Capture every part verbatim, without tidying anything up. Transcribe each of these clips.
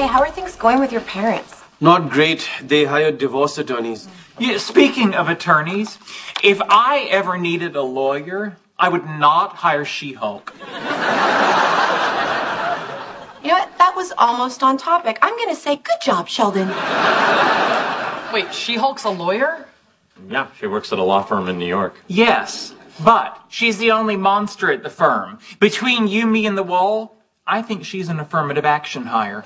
Hey, how are things going with your parents? Not great. They hired divorce attorneys. Yeah, speaking of attorneys, if I ever needed a lawyer, I would not hire She-Hulk. You know what? That was almost on topic. I'm going to say good job, Sheldon. Wait, She-Hulk's a lawyer? Yeah, she works at a law firm in New York. Yes, but she's the only monster at the firm. Between you, me, and the wall, I think she's an affirmative action hire.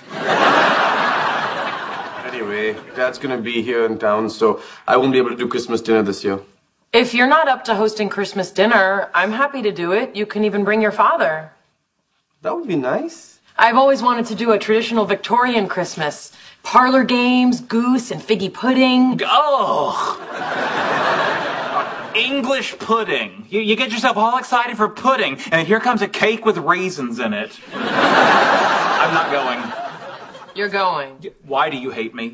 Anyway, Dad's gonna be here in town, so I won't be able to do Christmas dinner this year. If you're not up to hosting Christmas dinner, I'm happy to do it. You can even bring your father. That would be nice. I've always wanted to do a traditional Victorian Christmas. Parlor games, goose, and figgy pudding. Oh! English pudding. You, you get yourself all excited for pudding, and here comes a cake with raisins in it. I'm not going. You're going. Why do you hate me?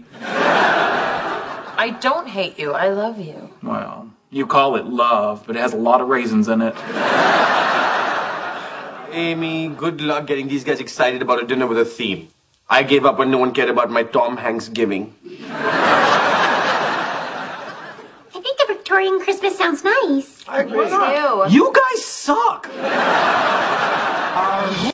I don't hate you. I love you. Well, you call it love, but it has a lot of raisins in it. Amy, good luck getting these guys excited about a dinner with a theme. I gave up when no one cared about my Tom Hanks giving. I think a Victorian Christmas sounds nice. I agree. Too. You guys suck! Um,